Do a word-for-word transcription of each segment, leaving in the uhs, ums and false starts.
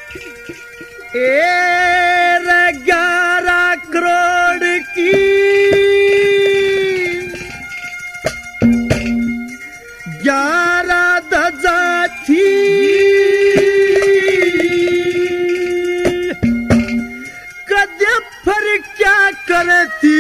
ए ग्यारह करोड़ की ग्यारह धजा थी कदे फिर क्या करती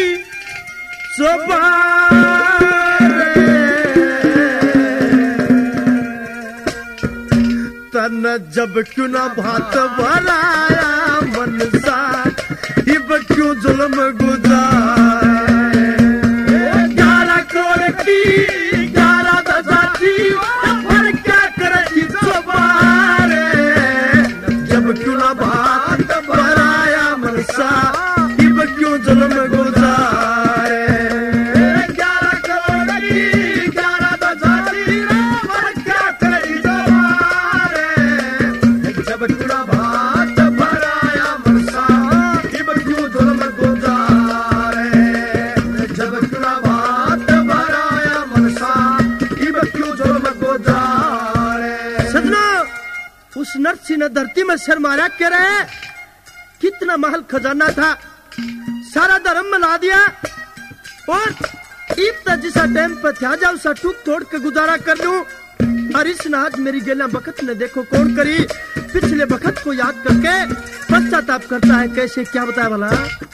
तन जब क्यों ना भात भराया मनसा इब क्यों जुल्म गुजार ग्यारह करोड़ की ग्यारह दशा थी फिर क्या करती सवार जब क्यों ना भात भराया मनसा इब क्यों जुल्म गुजार ग्यारह करोड़ की ग्यारह दशा थी फिर क्या करती सवार जब क्यों ना भात भराया मनसा इब क्यों जुल्म गुजार जब क्यों ना भात भराया मनसा इब क्यों जुल्म गुजार। सजना उस नरसिंह ने धरती में सिर मारा कह रहे कितना महल खजाना था सारा धर्म मिला दिया और इतना जिसा टाइम पर था जा उसा टूक तोड़ के गुजारा कर लूं और इस नाज मेरी गेला बखत ने देखो कौन करी पिछले बखत को याद करके पश्चाताप करता है कैसे क्या बताया भला।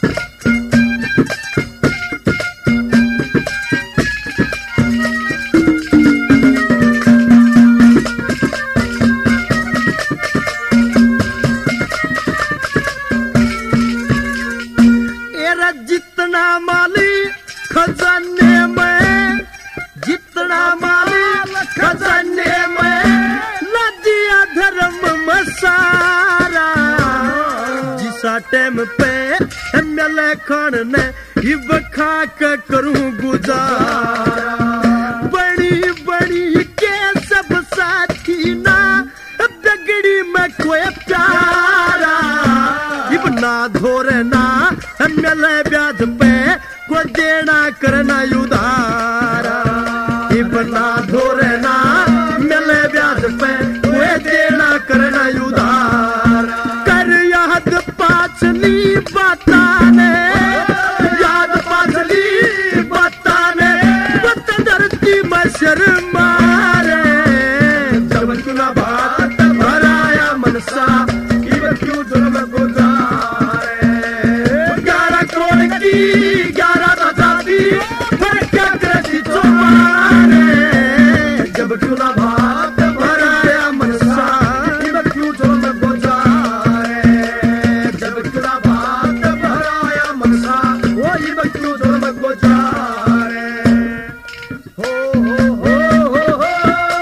एरा जितना माली खजाने में जितना माली खजाने में लदिया धर्म मसारा जिसा टाइम पे मिले खान ने इब खा के करूं गुजारा बड़ी बड़ी के सब साथी ना बिगड़ी में कोई प्यारा इब ना धोरे ना मिले ब्याज पे को देना करना उधारा इब ना धोरे ना मिले ब्याज पे को देना करना उधारा कर याद पाछली बताने याद पाछली बताने बत धरती में सिर मारे जब क्यों ना भात भराया मनसा इब क्यों जुल्म गुजार ग्यारह करोड़ की ग्यारह दशा थी फिर क्या करती तुम्हारे जब क्यों ना भात भराया मनसा इब क्यों जुल्म गुजार जब क्यों ना भात भराया मनसा वो इब क्यों जुल्म गुजार हो हो हो हो हो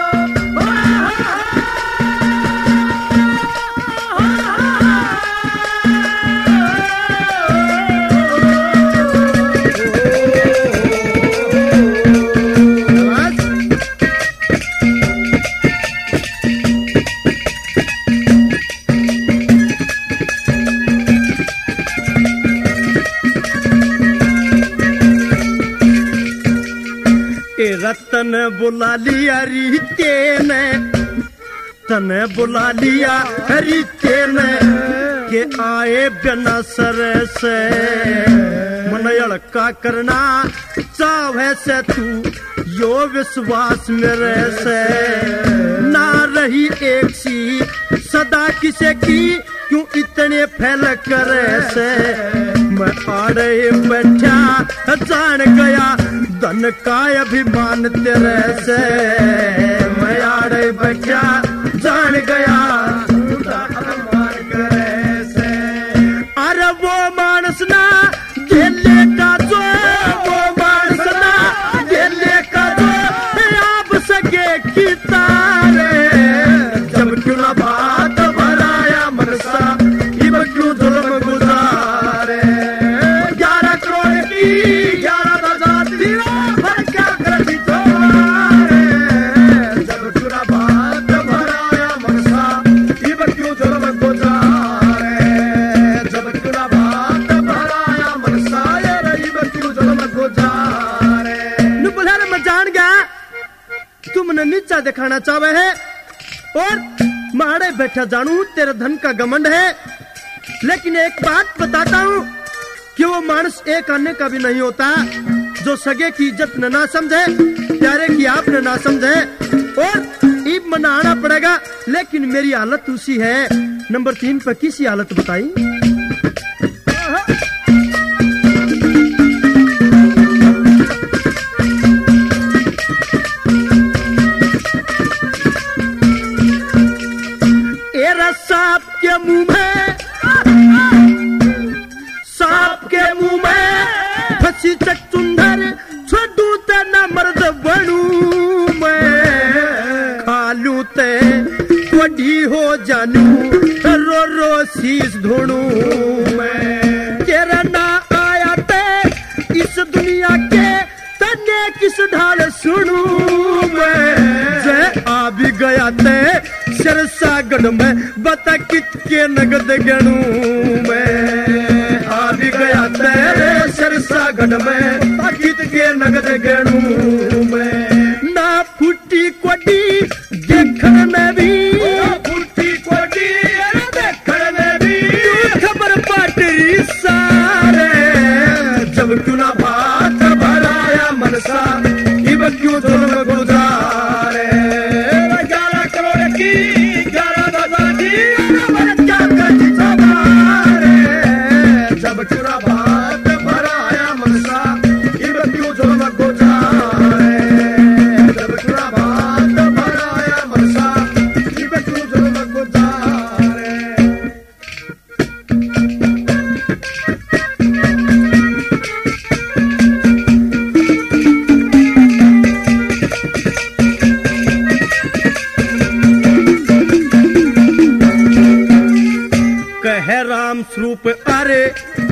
रतन बुला लिया रीते ने तने बुला लिया रीते ने के आए बिना सर से मन अड़का करना चाहे से तू यो विश्वास मेरे से ना रही एक सी सदा किसे की क्यों इतने फैल करे से मैं आड़े बैठा जान गया धन का अभिमान तेरे से मैं आड़े बैठा जान गया अभिमान करे से अरे वो मानस ना झेले का जो वो मानस ना झेले का जो आप सके की तारे जब क्यों ना भात भराया मनसा इब क्यों जुल्म गुजारे ग्यारह करोड़ की ग्यारह दशा थी फिर क्या करती तुम्हारे जब क्यों ना भात भराया मनसा इब क्यों जुल्म गुजारे जब क्यों ना भात भराया मनसा इब क्यों जुल्म गुजारे नु बोला मैं जान गया तुमने नीचा दिखाना चाहे है और माड़े बैठा जानू तेरे धन का घमंड है, लेकिन एक बात बताता हूँ कि वो मानस एक आने का भी नहीं होता जो सगे की इज्जत न ना समझे, प्यारे की आप न ना समझे, और ईब मनाना पड़ेगा। लेकिन मेरी हालत उसी है। नंबर तीन पर किसी हालत बताई। एरा सांप के मुंह में, सांप के मुंह में फंसी चुंदर, छोड़ू ते न मर्द बनू मैं, खालू ते वडी हो जानू, रो रो शीश धोनू मैं। तेरा ना आया ते इस दुनिया के, तने किस ढाल सुनू मैं, जे आ भी गया ते सिरसागढ़ में, बता कितके नगद गणू मैं, आ भी गया तेरे सिरसागढ़ में, कितके नगद गणू मैं। ना फुटी कोटी देखन में भी, फुटी कोटी देखन में भी, खबर पाटरी सारे, जब क्यों ना भात भराया मनसा, इब क्यों जुल्म गुजारे। ग्यारह करोड़ की ग्यारह दादा जी, क्या करती सवारे, जब क्यों ना भात भराया मनसा, इब क्यों जुल्म गुजारे, जब क्यों ना भात भराया मनसा, इब क्यों जुल्म गुजारे। कह राम स्वरूप अरे,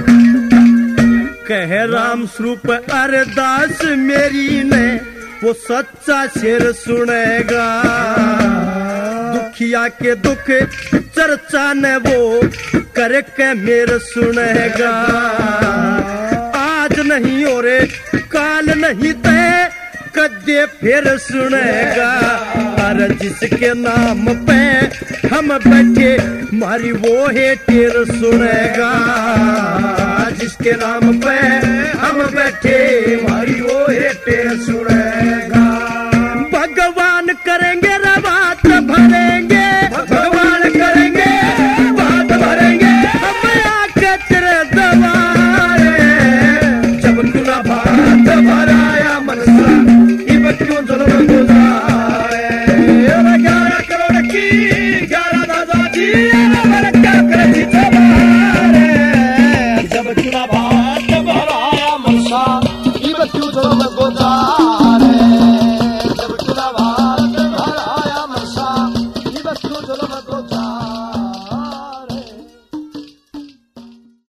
कह राम स्वरूप अरे दास मेरी ने, वो सच्चा शेर सुनेगा, दुखिया के दुख चर्चा ने वो करके मेरे सुनेगा। आज नहीं और काल नहीं ते कदे फिर सुनेगा, अरे जिसके नाम पे हम बैठे मारी वो है तेर सुनेगा, जिसके नाम पे हम बैठे मारी वो है तेर सुनेगा। भगवान करेंगे बात भरेंगे, भगवान करेंगे बात भरेंगे, हम आके तेरे दवारे, जब तुना बात भराया मनसा, इब क्यों जुल्म गुजारे। ग्यारह करोड़ की ग्यारह दादा जी, क्या करती सवारे, जब तुना